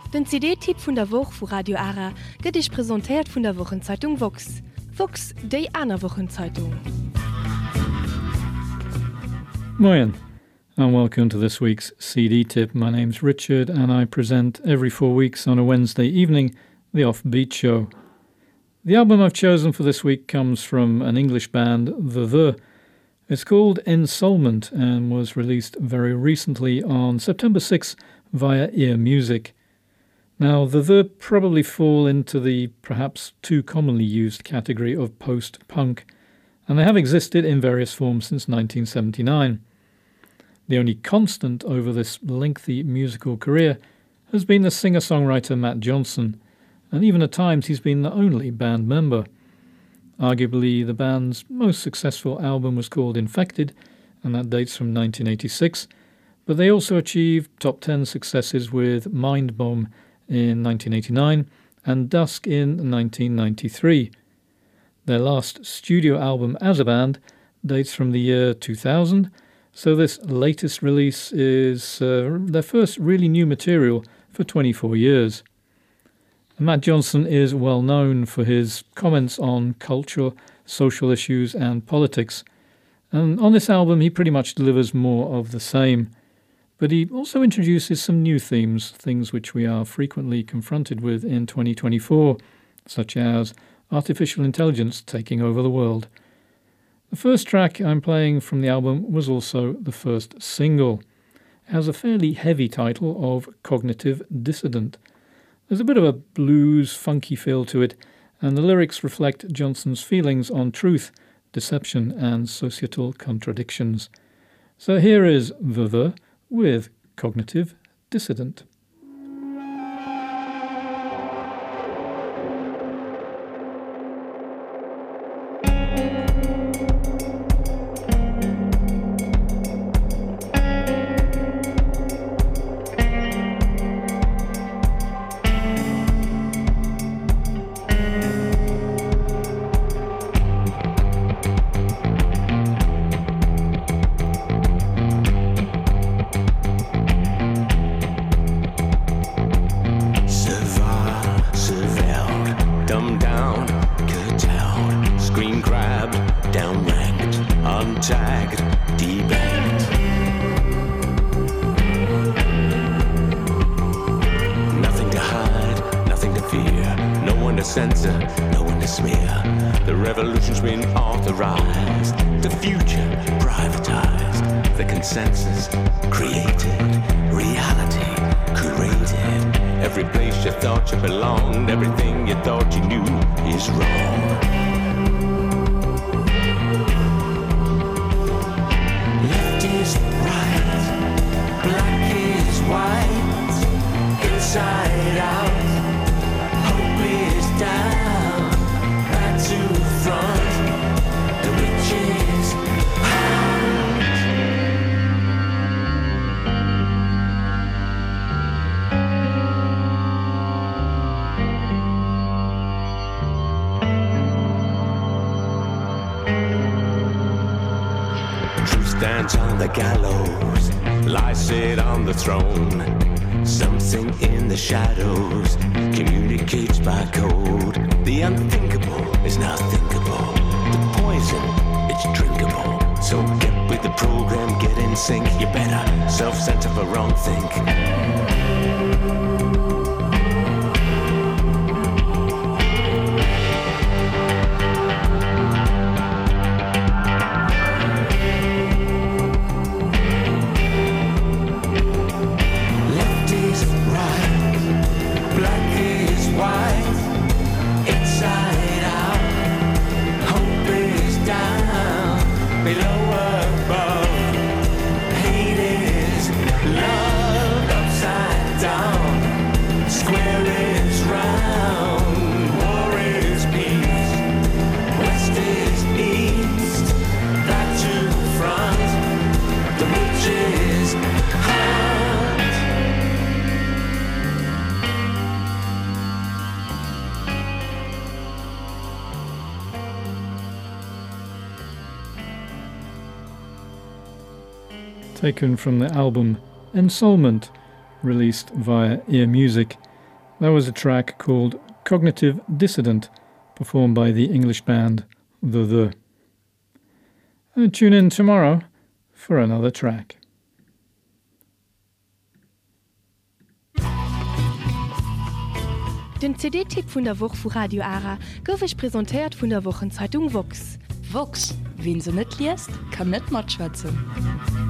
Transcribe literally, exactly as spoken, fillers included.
Den C D-Tipp vun der Woch vu Radio Ara gëtt ich präsentiert vun der Wochenzeitung Vox. Vox, déi aner Wochenzeitung. Moin, and welcome to this week's C D Tip. My name's Richard, and I present every four weeks on a Wednesday evening the Offbeat Show. The album I've chosen for this week comes from an English band, The The. It's called Ensoulment and was released very recently on September sixth via Ear Music. Now, The The probably fall into the perhaps too commonly used category of post-punk, and they have existed in various forms since nineteen seventy-nine. The only constant over this lengthy musical career has been the singer-songwriter Matt Johnson, and even at times he's been the only band member. Arguably, the band's most successful album was called Infected, and that dates from nineteen eighty-six, but they also achieved top ten successes with Mind Bomb in nineteen eighty-nine and Dusk in nineteen ninety-three. Their last studio album as a band dates from the year two thousand, so this latest release is uh, their first really new material for twenty-four years. Matt Johnson is well known for his comments on culture, social issues and politics, and on this album he pretty much delivers more of the same. But he also introduces some new themes, things which we are frequently confronted with in twenty twenty-four, such as artificial intelligence taking over the world. The first track I'm playing from the album was also the first single. It has a fairly heavy title of Cognitive Dissident. There's a bit of a blues, funky feel to it, and the lyrics reflect Johnson's feelings on truth, deception, and societal contradictions. So here is The The with Cognitive Dissident. Stands on the gallows, lies sit on the throne. Something in the shadows communicates by code. The unthinkable is now thinkable. The poison, it's drinkable. So get with the program, get in sync. You better self-censor for wrong think. Taken from the album Ensoulment, released via Ear Music. That was a track called Cognitive Dissident, performed by the English band The The. And tune in tomorrow for another track. Den C D-Tipp vun der Woche vu Radio Ara goufech präsentiert vun der Wochenzeitung Vox. Vox, wen se net liest, kann net mat schwätzen.